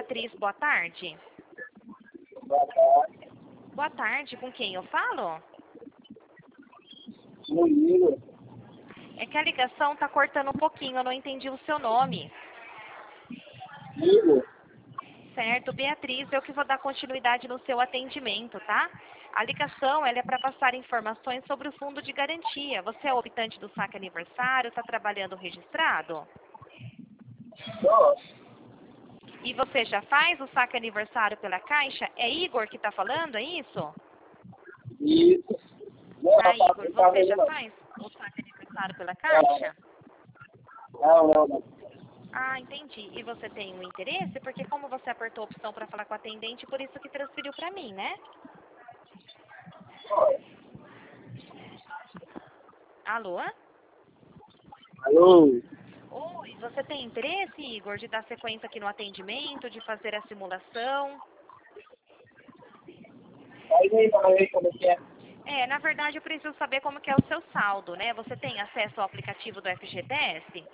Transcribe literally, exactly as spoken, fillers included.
Beatriz, boa tarde. Boa tarde. Boa tarde, com quem eu falo? Murilo. É que a ligação tá cortando um pouquinho, eu não entendi o seu nome. Igor. Certo, Beatriz, eu que vou dar continuidade no seu atendimento, tá? A ligação ela é para passar informações sobre o fundo de garantia. Você é optante do saque aniversário, está trabalhando registrado? Nossa. E você já faz o saque aniversário pela Caixa? É Igor que está falando, é isso? Isso. Não, Ah, rapaz, Igor, não tá você vendo já não. faz o saque aniversário pela Caixa? Não, não, não. Ah, entendi. E você tem um interesse? Porque como você apertou a opção para falar com o atendente, por isso que transferiu para mim, né? Alô? Alô? Oi, você tem interesse, Igor, de dar sequência aqui no atendimento, de fazer a simulação? Faz aí pra ver como é que é. É, na verdade eu preciso saber como que é o seu saldo, né? Você tem acesso ao aplicativo do F G T S?